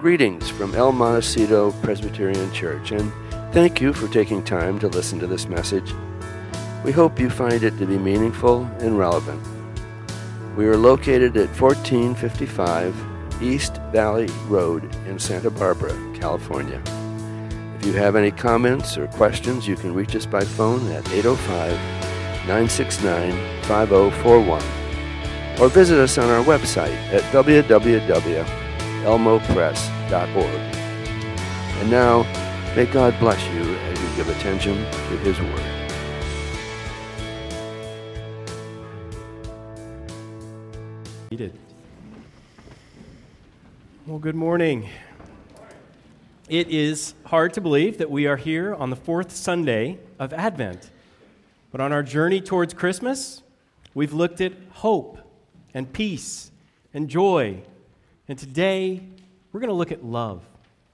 Greetings from El Montecito Presbyterian Church, and thank you for taking time to listen to this message. We hope you find it to be meaningful and relevant. We are located at 1455 East Valley Road in Santa Barbara, California. If you have any comments or questions, you can reach us by phone at 805-969-5041 or visit us on our website at www.elmopress.org. And now, may God bless you as you give attention to His Word. Well, good morning. It is hard to believe that we are here on the fourth Sunday of Advent. But on our journey towards Christmas, we've looked at hope and peace and joy. And today, we're going to look at love.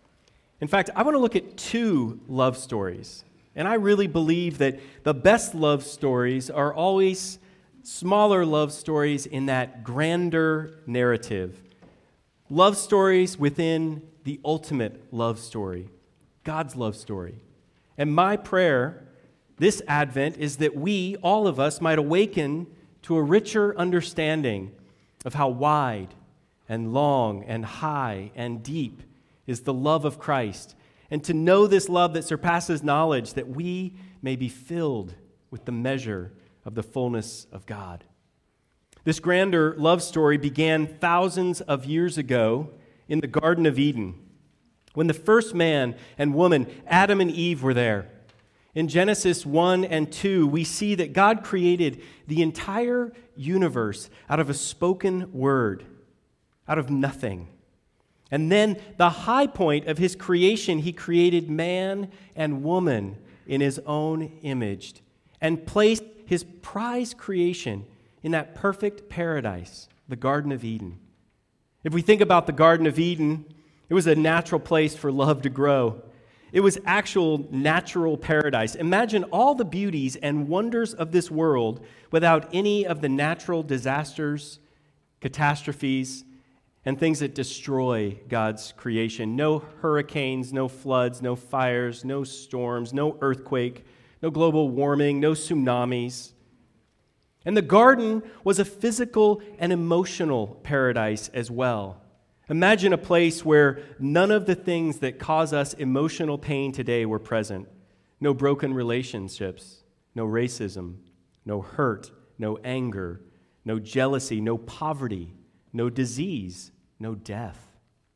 In fact, I want to look at two love stories. And I really believe that the best love stories are always smaller love stories in that grander narrative. Love stories within the ultimate love story, God's love story. And my prayer this Advent is that we, all of us, might awaken to a richer understanding of how wide and long and high and deep is the love of Christ, and to know this love that surpasses knowledge, that we may be filled with the measure of the fullness of God. This grander love story began thousands of years ago in the Garden of Eden, when the first man and woman, Adam and Eve, were there. In Genesis 1 and 2, we see that God created the entire universe out of a spoken word, out of nothing. And then the high point of His creation, He created man and woman in His own image and placed His prized creation in that perfect paradise, the Garden of Eden. If we think about the Garden of Eden, it was a natural place for love to grow. It was actual natural paradise. Imagine all the beauties and wonders of this world without any of the natural disasters, catastrophes, and things that destroy God's creation. No hurricanes, no floods, no fires, no storms, no earthquake, no global warming, no tsunamis. And the garden was a physical and emotional paradise as well. Imagine a place where none of the things that cause us emotional pain today were present. No broken relationships, no racism, no hurt, no anger, no jealousy, no poverty, no disease, no death.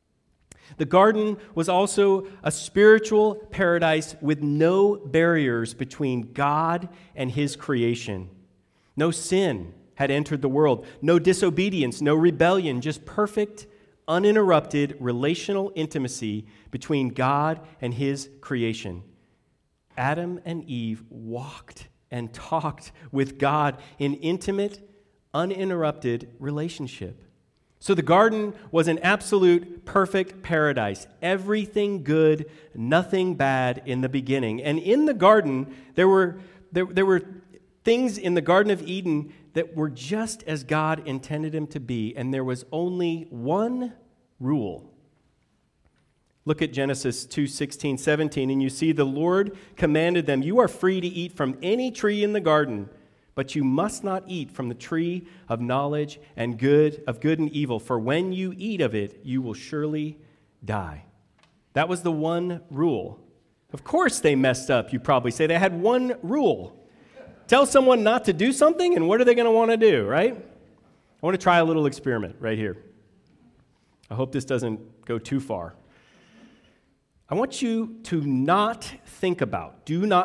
The garden was also a spiritual paradise with no barriers between God and His creation. No sin had entered the world, no disobedience, no rebellion, just perfect, uninterrupted relational intimacy between God and His creation. Adam and Eve walked and talked with God in intimate, uninterrupted relationship. So the garden was an absolute perfect paradise. Everything good, nothing bad in the beginning. And in the garden, there were things in the Garden of Eden that were just as God intended them to be, and there was only one rule. Look at Genesis 2:16, 17, and you see the Lord commanded them, "You are free to eat from any tree in the garden, but you must not eat from the tree of knowledge and good and evil, for when you eat of it, you will surely die." That was the one rule. Of course they messed up, you probably say. They had one rule. Tell someone not to do something, and what are they going to want to do, right? I want to try a little experiment right here. I hope this doesn't go too far. I want you to do not think about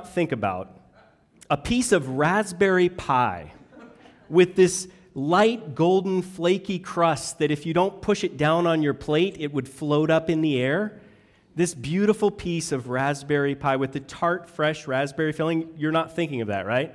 a piece of raspberry pie with this light golden flaky crust that if you don't push it down on your plate, it would float up in the air. This beautiful piece of raspberry pie with the tart, fresh raspberry filling, you're not thinking of that, right?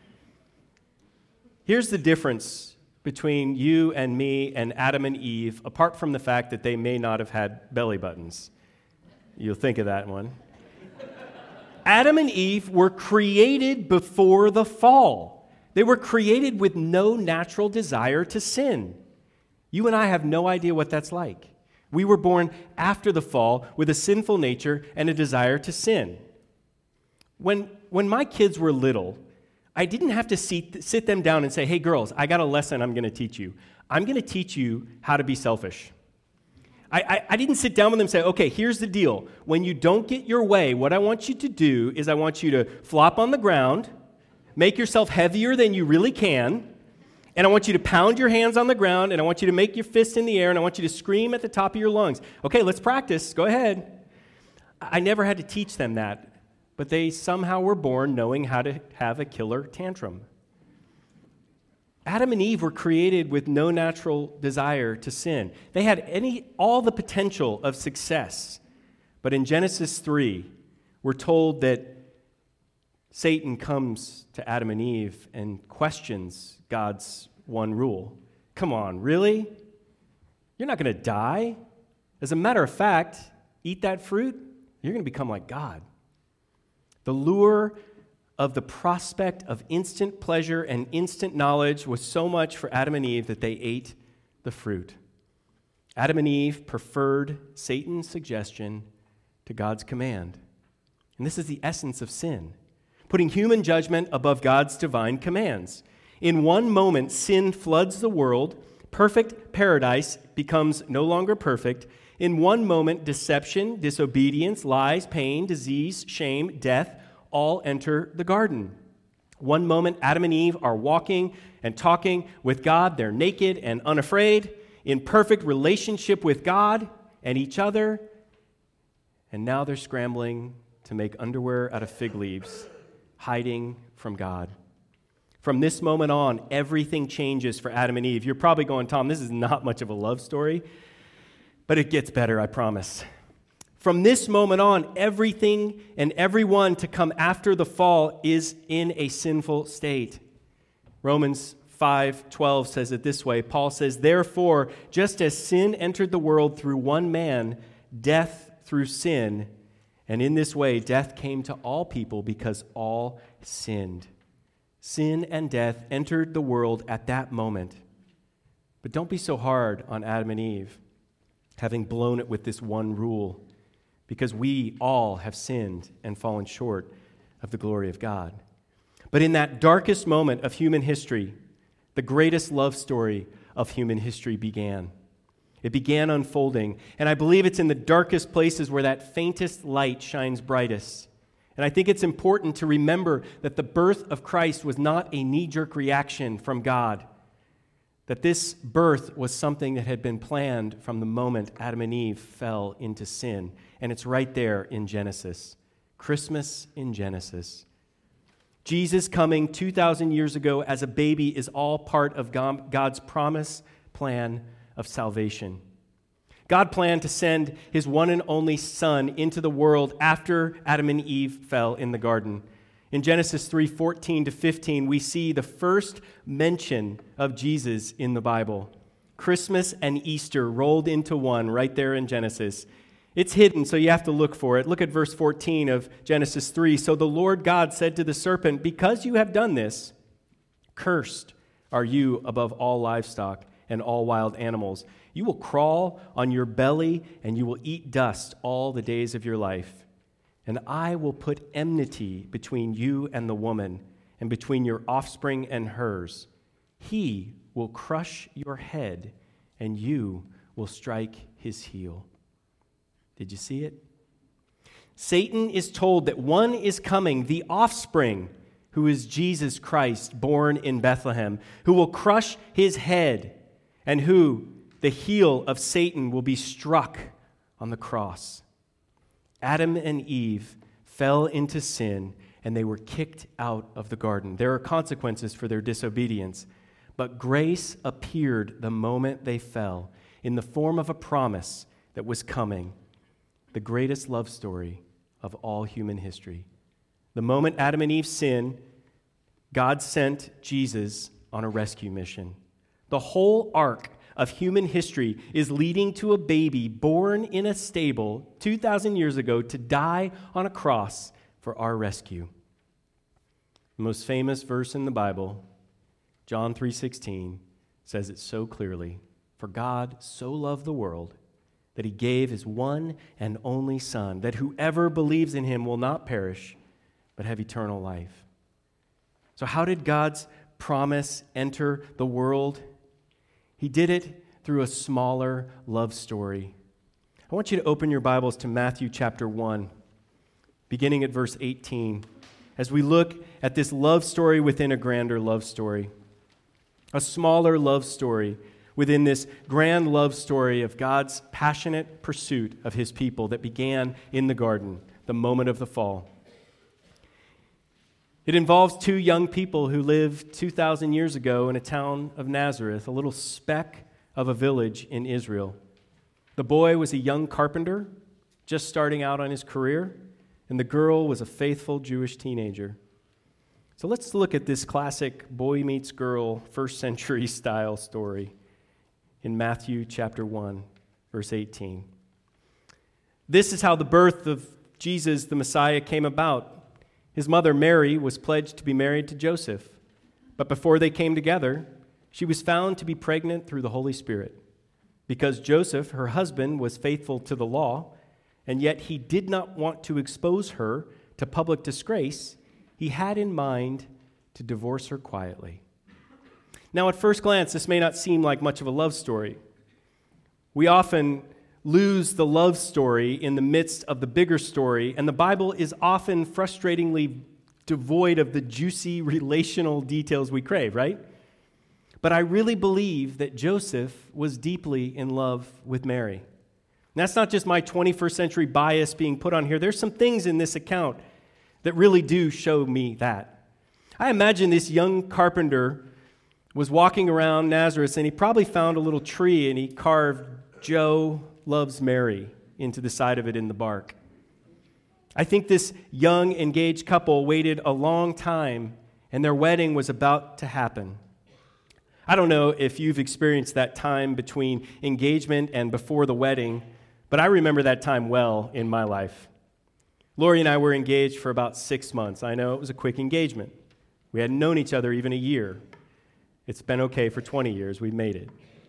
Here's the difference between you and me and Adam and Eve, apart from the fact that they may not have had belly buttons. You'll think of that one. Adam and Eve were created before the fall. They were created with no natural desire to sin. You and I have no idea what that's like. We were born after the fall with a sinful nature and a desire to sin. When my kids were little, I didn't have to sit them down and say, hey, girls, I got a lesson I'm going to teach you. I'm going to teach you how to be selfish. I didn't sit down with them and say, okay, here's the deal. When you don't get your way, what I want you to do is I want you to flop on the ground, make yourself heavier than you really can, and I want you to pound your hands on the ground, and I want you to make your fist in the air, and I want you to scream at the top of your lungs. Okay, let's practice. Go ahead. I never had to teach them that, but they somehow were born knowing how to have a killer tantrum. Adam and Eve were created with no natural desire to sin. They had all the potential of success. But in Genesis 3, we're told that Satan comes to Adam and Eve and questions God's one rule. Come on, really? You're not going to die? As a matter of fact, eat that fruit, you're going to become like God. The lure of the prospect of instant pleasure and instant knowledge was so much for Adam and Eve that they ate the fruit. Adam and Eve preferred Satan's suggestion to God's command. And this is the essence of sin, putting human judgment above God's divine commands. In one moment, sin floods the world. Perfect paradise becomes no longer perfect. In one moment, deception, disobedience, lies, pain, disease, shame, death all enter the garden. One moment, Adam and Eve are walking and talking with God. They're naked and unafraid, in perfect relationship with God and each other. And now they're scrambling to make underwear out of fig leaves, hiding from God. From this moment on, everything changes for Adam and Eve. You're probably going, Tom, this is not much of a love story, but it gets better, I promise. From this moment on, everything and everyone to come after the fall is in a sinful state. Romans 5:12 says it this way. Paul says, therefore, just as sin entered the world through one man, death through sin, and in this way death came to all people because all sinned. Sin and death entered the world at that moment. But don't be so hard on Adam and Eve, having blown it with this one rule, because we all have sinned and fallen short of the glory of God. But in that darkest moment of human history, the greatest love story of human history began. It began unfolding, and I believe it's in the darkest places where that faintest light shines brightest. And I think it's important to remember that the birth of Christ was not a knee-jerk reaction from God, that this birth was something that had been planned from the moment Adam and Eve fell into sin. And it's right there in Genesis. Christmas in Genesis. Jesus coming 2,000 years ago as a baby is all part of God's promise plan of salvation. God planned to send his one and only Son into the world after Adam and Eve fell in the garden. In Genesis 3:14-15, we see the first mention of Jesus in the Bible. Christmas and Easter rolled into one right there in Genesis. It's hidden, so you have to look for it. Look at verse 14 of Genesis 3. So the Lord God said to the serpent, because you have done this, cursed are you above all livestock and all wild animals. You will crawl on your belly, and you will eat dust all the days of your life. And I will put enmity between you and the woman, and between your offspring and hers. He will crush your head, and you will strike his heel. Did you see it? Satan is told that one is coming, the offspring, who is Jesus Christ, born in Bethlehem, who will crush his head, and who, the heel of Satan, will be struck on the cross. Adam and Eve fell into sin, and they were kicked out of the garden. There are consequences for their disobedience, but grace appeared the moment they fell in the form of a promise that was coming, the greatest love story of all human history. The moment Adam and Eve sinned, God sent Jesus on a rescue mission. The whole arc of human history is leading to a baby born in a stable 2,000 years ago to die on a cross for our rescue. The most famous verse in the Bible, John 3:16, says it so clearly. For God so loved the world that he gave his one and only Son, that whoever believes in him will not perish, but have eternal life. So how did God's promise enter the world? He did it through a smaller love story. I want you to open your Bibles to Matthew chapter 1, beginning at verse 18, as we look at this love story within a grander love story. A smaller love story within this grand love story of God's passionate pursuit of his people that began in the garden, the moment of the fall. It involves two young people who lived 2,000 years ago in a town of Nazareth, a little speck of a village in Israel. The boy was a young carpenter, just starting out on his career, and the girl was a faithful Jewish teenager. So let's look at this classic boy meets girl, first century style story in Matthew chapter 1, verse 18. This is how the birth of Jesus, the Messiah, came about. His mother, Mary, was pledged to be married to Joseph, but before they came together, she was found to be pregnant through the Holy Spirit. Because Joseph, her husband, was faithful to the law, and yet he did not want to expose her to public disgrace, he had in mind to divorce her quietly. Now, at first glance, this may not seem like much of a love story. We often lose the love story in the midst of the bigger story, and the Bible is often frustratingly devoid of the juicy relational details we crave, right? But I really believe that Joseph was deeply in love with Mary. And that's not just my 21st century bias being put on here. There's some things in this account that really do show me that. I imagine this young carpenter was walking around Nazareth, and he probably found a little tree, and he carved Joe loves Mary into the side of it in the bark. I think this young engaged couple waited a long time, and their wedding was about to happen. I don't know if you've experienced that time between engagement and before the wedding, but I remember that time well in my life. Lori and I were engaged for about 6 months. I know it was a quick engagement. We hadn't known each other even a year. It's been okay for 20 years. We made it.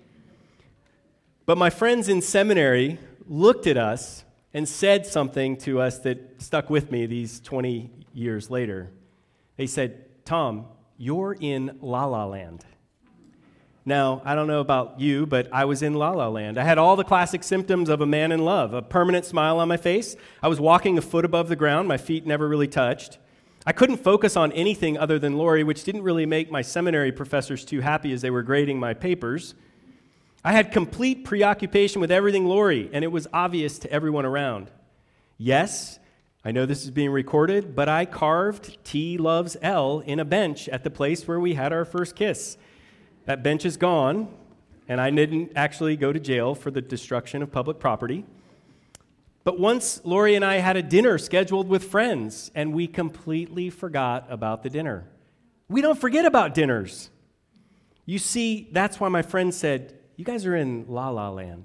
But my friends in seminary looked at us and said something to us that stuck with me these 20 years later. They said, "Tom, you're in La La Land." Now, I don't know about you, but I was in La La Land. I had all the classic symptoms of a man in love, a permanent smile on my face. I was walking a foot above the ground. My feet never really touched. I couldn't focus on anything other than Lori, which didn't really make my seminary professors too happy as they were grading my papers. I had complete preoccupation with everything Lori, and it was obvious to everyone around. Yes, I know this is being recorded, but I carved T loves L in a bench at the place where we had our first kiss. That bench is gone, and I didn't actually go to jail for the destruction of public property. But once Lori and I had a dinner scheduled with friends, and we completely forgot about the dinner. We don't forget about dinners. You see, that's why my friend said, "You guys are in La La Land."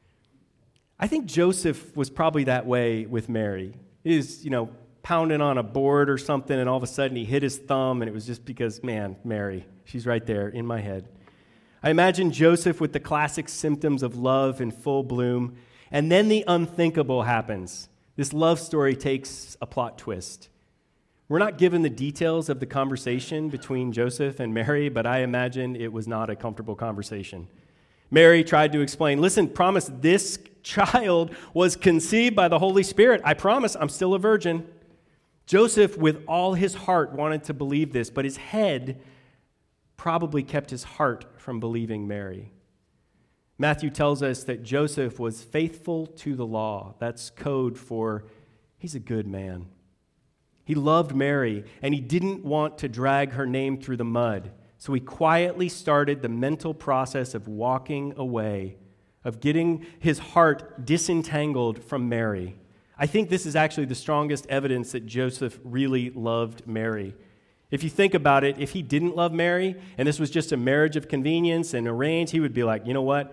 I think Joseph was probably that way with Mary. He was, pounding on a board or something, and all of a sudden he hit his thumb, and it was just because, man, Mary, she's right there in my head. I imagine Joseph with the classic symptoms of love in full bloom, and then the unthinkable happens. This love story takes a plot twist. We're not given the details of the conversation between Joseph and Mary, but I imagine it was not a comfortable conversation. Mary tried to explain, "Listen, promise this child was conceived by the Holy Spirit. I promise I'm still a virgin." Joseph, with all his heart, wanted to believe this, but his head probably kept his heart from believing Mary. Matthew tells us that Joseph was faithful to the law. That's code for he's a good man. He loved Mary, and he didn't want to drag her name through the mud. So he quietly started the mental process of walking away, of getting his heart disentangled from Mary. I think this is actually the strongest evidence that Joseph really loved Mary. If you think about it, if he didn't love Mary, and this was just a marriage of convenience and arranged, he would be like, "You know what?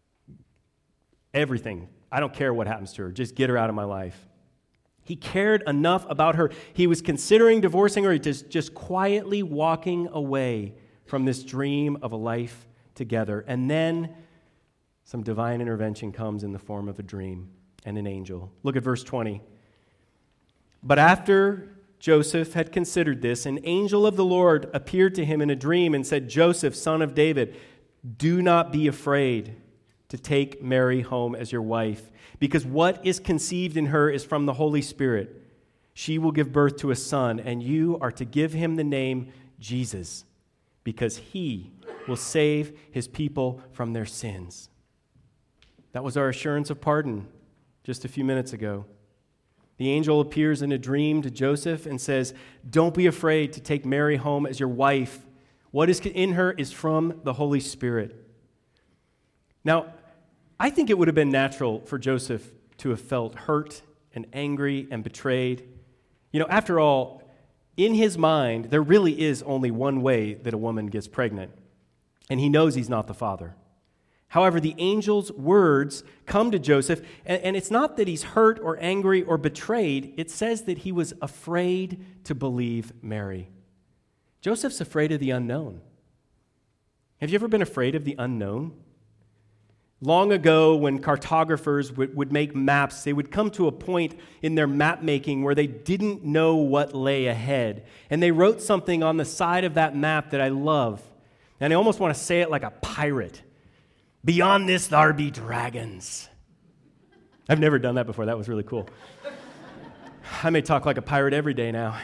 Everything. I don't care what happens to her. Just get her out of my life." He cared enough about her. He was considering divorcing her, just quietly walking away from this dream of a life together. And then some divine intervention comes in the form of a dream and an angel. Look at verse 20. But after Joseph had considered this, an angel of the Lord appeared to him in a dream and said, Joseph, son of David, do not be afraid to take Mary home as your wife, because what is conceived in her is from the Holy Spirit. She will give birth to a son, and you are to give him the name Jesus, because he will save his people from their sins. That was our assurance of pardon just a few minutes ago. The angel appears in a dream to Joseph and says, don't be afraid to take Mary home as your wife. What is in her is from the Holy Spirit. Now, I think it would have been natural for Joseph to have felt hurt and angry and betrayed. You know, after all, in his mind, there really is only one way that a woman gets pregnant, and he knows he's not the father. However, the angel's words come to Joseph, and it's not that he's hurt or angry or betrayed. It says that he was afraid to believe Mary. Joseph's afraid of the unknown. Have you ever been afraid of the unknown? Long ago, when cartographers would make maps, they would come to a point in their map making where they didn't know what lay ahead. And they wrote something on the side of that map that I love. And I almost want to say it like a pirate. Beyond this, there be dragons. I've never done that before. That was really cool. I may talk like a pirate every day now.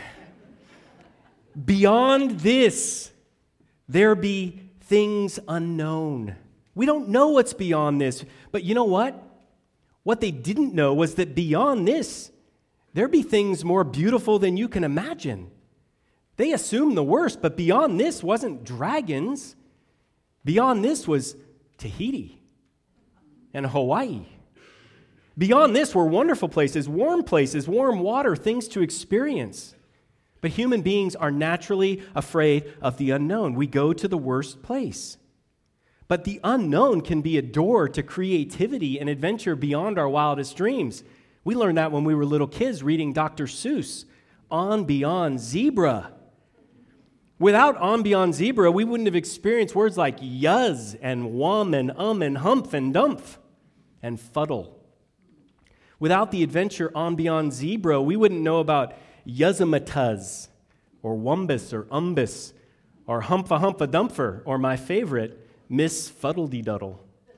Beyond this, there be things unknown. We don't know what's beyond this. But you know what? What they didn't know was that beyond this, there be things more beautiful than you can imagine. They assumed the worst, but beyond this wasn't dragons. Beyond this was Tahiti and Hawaii. Beyond this were wonderful places, warm water, things to experience. But human beings are naturally afraid of the unknown. We go to the worst place. But the unknown can be a door to creativity and adventure beyond our wildest dreams. We learned that when we were little kids reading Dr. Seuss, On Beyond Zebra. Without On Beyond Zebra, we wouldn't have experienced words like yuz and wum and and humph and dumph and fuddle. Without the adventure On Beyond Zebra, we wouldn't know about yuzamatuz or wumbus or umbus or humpha-humpha-dumpher or my favorite, Miss Fuddle-de-Duddle.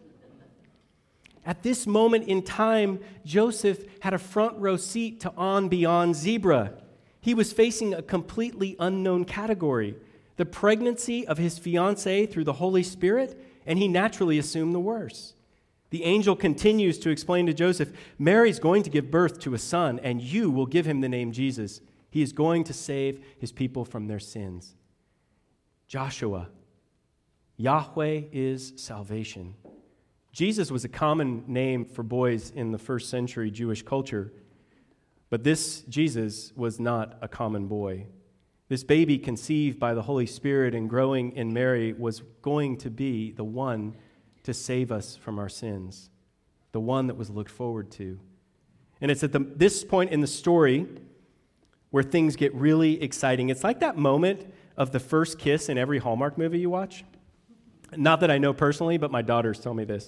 At this moment in time, Joseph had a front row seat to On Beyond Zebra. He was facing a completely unknown category, the pregnancy of his fiancée through the Holy Spirit, and he naturally assumed the worst. The angel continues to explain to Joseph, Mary's going to give birth to a son, and you will give him the name Jesus. He is going to save his people from their sins. Joshua, Yahweh is salvation. Jesus was a common name for boys in the first century Jewish culture, but this Jesus was not a common boy. This baby conceived by the Holy Spirit and growing in Mary was going to be the one to save us from our sins, the one that was looked forward to. And it's at this point in the story where things get really exciting. It's like that moment of the first kiss in every Hallmark movie you watch. Not that I know personally, but my daughters tell me this.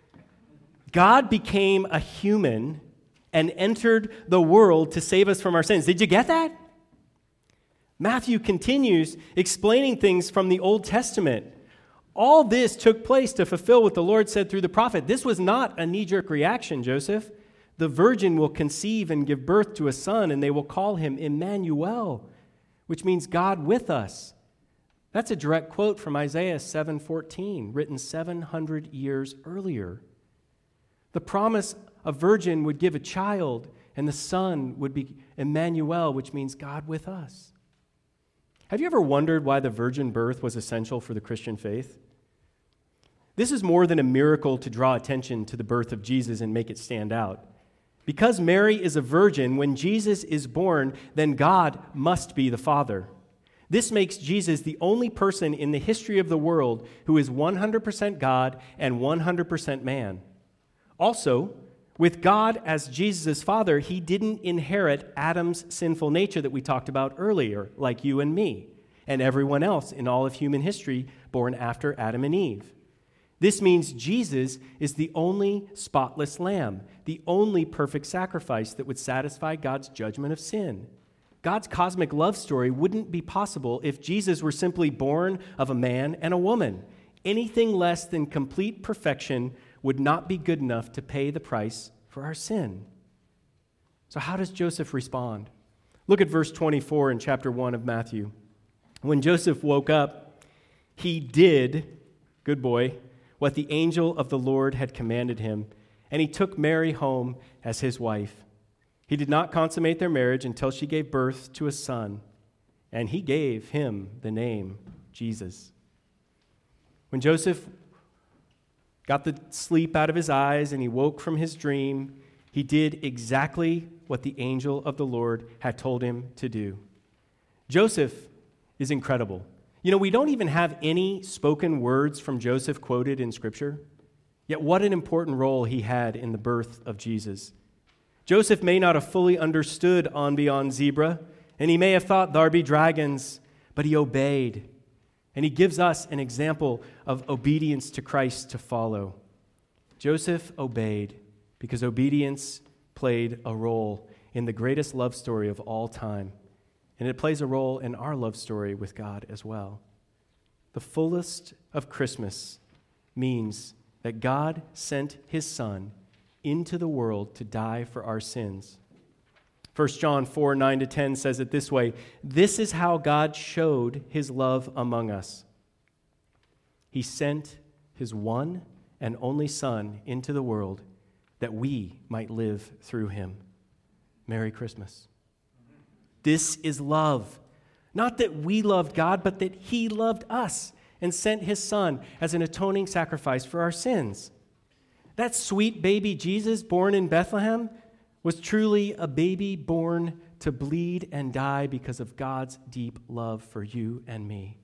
God became a human and entered the world to save us from our sins. Did you get that? Matthew continues explaining things from the Old Testament. All this took place to fulfill what the Lord said through the prophet. This was not a knee-jerk reaction, Joseph. The virgin will conceive and give birth to a son, and they will call him Emmanuel, which means God with us. That's a direct quote from Isaiah 7:14, written 700 years earlier. The promise a virgin would give a child, and the son would be Emmanuel, which means God with us. Have you ever wondered why the virgin birth was essential for the Christian faith? This is more than a miracle to draw attention to the birth of Jesus and make it stand out. Because Mary is a virgin, when Jesus is born, then God must be the Father. This makes Jesus the only person in the history of the world who is 100% God and 100% man. Also, with God as Jesus' father, he didn't inherit Adam's sinful nature that we talked about earlier, like you and me, and everyone else in all of human history born after Adam and Eve. This means Jesus is the only spotless lamb, the only perfect sacrifice that would satisfy God's judgment of sin. God's cosmic love story wouldn't be possible if Jesus were simply born of a man and a woman. Anything less than complete perfection would not be good enough to pay the price for our sin. So how does Joseph respond? Look at verse 24 in chapter 1 of Matthew. When Joseph woke up, he did, good boy, what the angel of the Lord had commanded him, and he took Mary home as his wife. He did not consummate their marriage until she gave birth to a son, and he gave him the name Jesus. When Joseph got the sleep out of his eyes and he woke from his dream, he did exactly what the angel of the Lord had told him to do. Joseph is incredible. You know, we don't even have any spoken words from Joseph quoted in Scripture, yet what an important role he had in the birth of Jesus. Joseph may not have fully understood on beyond zebra, and he may have thought there be dragons, but he obeyed. And he gives us an example of obedience to Christ to follow. Joseph obeyed because obedience played a role in the greatest love story of all time. And it plays a role in our love story with God as well. The fullest of Christmas means that God sent his Son into the world to die for our sins. 1 John 4, 9-10 says it this way: "This is how God showed his love among us. He sent his one and only Son into the world that we might live through him." Merry Christmas. This is love. Not that we loved God, but that he loved us and sent his Son as an atoning sacrifice for our sins. That sweet baby Jesus born in Bethlehem was truly a baby born to bleed and die because of God's deep love for you and me.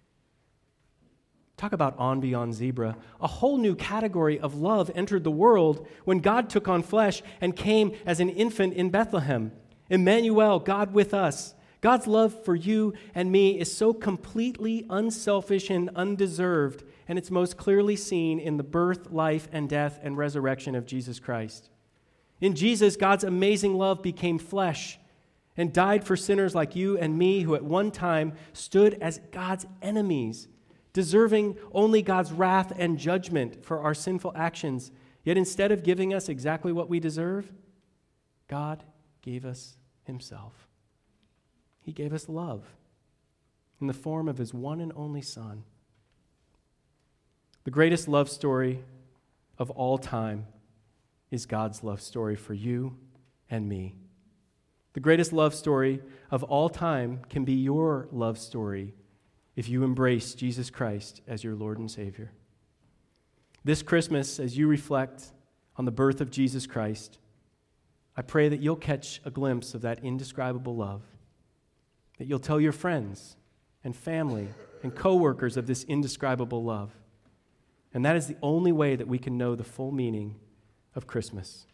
Talk about on beyond zebra. A whole new category of love entered the world when God took on flesh and came as an infant in Bethlehem. Emmanuel, God with us. God's love for you and me is so completely unselfish and undeserved, and it's most clearly seen in the birth, life, and death and resurrection of Jesus Christ. In Jesus, God's amazing love became flesh and died for sinners like you and me who at one time stood as God's enemies, deserving only God's wrath and judgment for our sinful actions. Yet instead of giving us exactly what we deserve, God gave us himself. He gave us love in the form of his one and only Son. The greatest love story of all time is God's love story for you and me. The greatest love story of all time can be your love story if you embrace Jesus Christ as your Lord and Savior. This Christmas, as you reflect on the birth of Jesus Christ, I pray that you'll catch a glimpse of that indescribable love, that you'll tell your friends and family and coworkers of this indescribable love. And that is the only way that we can know the full meaning of Christmas.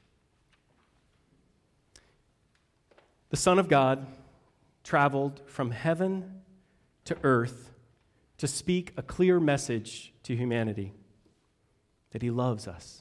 The Son of God traveled from heaven to earth to speak a clear message to humanity, that he loves us.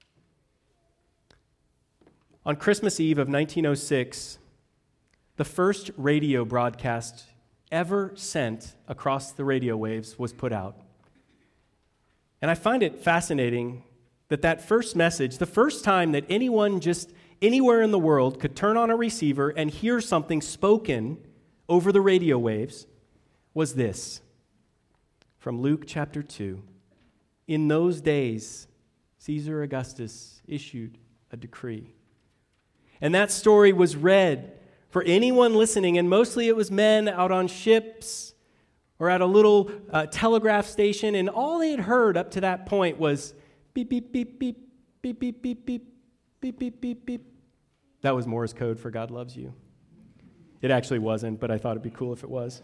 On Christmas Eve of 1906, the first radio broadcast ever sent across the radio waves was put out. And I find it fascinating that first message, the first time that anyone just anywhere in the world could turn on a receiver and hear something spoken over the radio waves, was this, from Luke chapter 2. "In those days, Caesar Augustus issued a decree." And that story was read for anyone listening, and mostly it was men out on ships or at a little telegraph station, and all they had heard up to that point was beep, beep, beep, beep, beep, beep, beep, beep, beep, beep, beep, beep. That was Morse code for God loves you. It actually wasn't, but I thought it'd be cool if it was.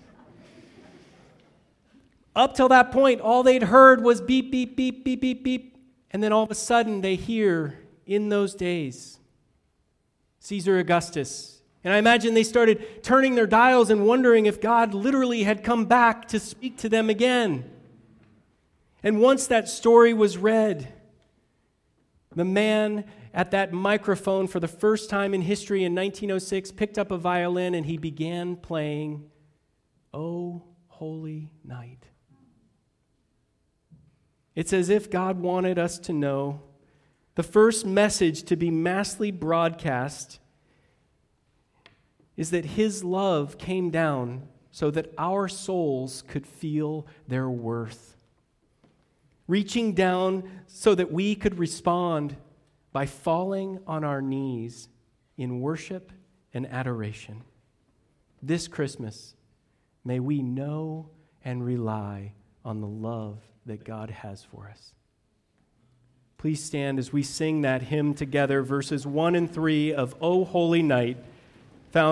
Up till that point, all they'd heard was beep, beep, beep, beep, beep, beep, and then all of a sudden they hear, "In those days, Caesar Augustus." And I imagine they started turning their dials and wondering if God literally had come back to speak to them again. And once that story was read, the man at that microphone for the first time in history in 1906 picked up a violin and he began playing "O Holy Night." It's as if God wanted us to know the first message to be massively broadcast is that His love came down so that our souls could feel their worth. Reaching down so that we could respond by falling on our knees in worship and adoration. This Christmas, may we know and rely on the love that God has for us. Please stand as we sing that hymn together, verses 1 and 3 of O Holy Night.